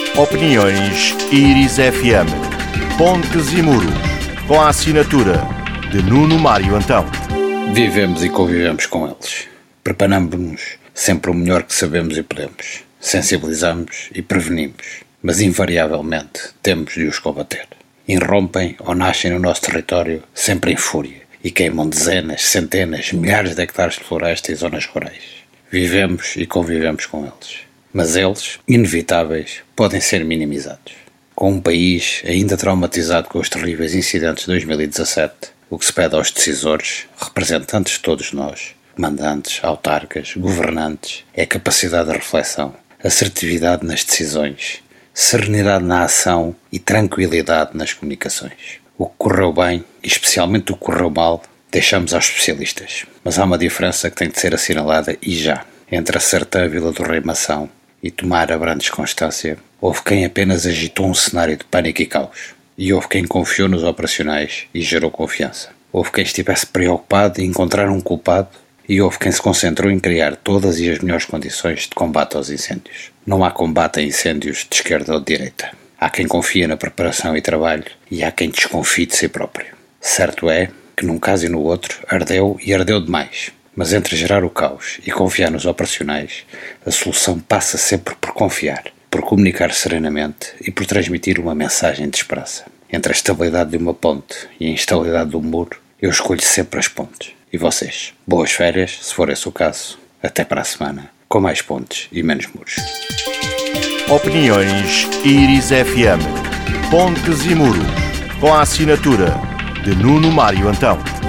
Opiniões Íris FM. Pontes e muros, com a assinatura de Nuno Mário Antão. Vivemos e convivemos com eles. Preparamos-nos sempre o melhor que sabemos e podemos. Sensibilizamos e prevenimos, mas invariavelmente temos de os combater. Irrompem ou nascem no nosso território sempre em fúria e queimam dezenas, centenas, milhares de hectares de floresta e zonas rurais. Vivemos e convivemos com eles, mas eles, inevitáveis, podem ser minimizados. Com um país ainda traumatizado com os terríveis incidentes de 2017, o que se pede aos decisores, representantes de todos nós, comandantes, autarcas, governantes, é capacidade de reflexão, assertividade nas decisões, serenidade na ação e tranquilidade nas comunicações. O que correu bem, e especialmente o que correu mal, deixamos aos especialistas. Mas há uma diferença que tem de ser assinalada e já. Entre acertar a Vila do Rei Mação e tomar a Abrantes Constância, houve quem apenas agitou um cenário de pânico e caos. E houve quem confiou nos operacionais e gerou confiança. Houve quem estivesse preocupado em encontrar um culpado e houve quem se concentrou em criar todas e as melhores condições de combate aos incêndios. Não há combate a incêndios de esquerda ou de direita. Há quem confia na preparação e trabalho e há quem desconfie de si próprio. Certo é que num caso e no outro ardeu e ardeu demais. Mas entre gerar o caos e confiar nos operacionais, a solução passa sempre por confiar, por comunicar serenamente e por transmitir uma mensagem de esperança. Entre a estabilidade de uma ponte e a instabilidade do muro, eu escolho sempre as pontes. E vocês? Boas férias, se for esse o caso. Até para a semana, com mais pontes e menos muros. Opiniões Íris FM. Pontes e muros, com a assinatura de Nuno Mário Antão.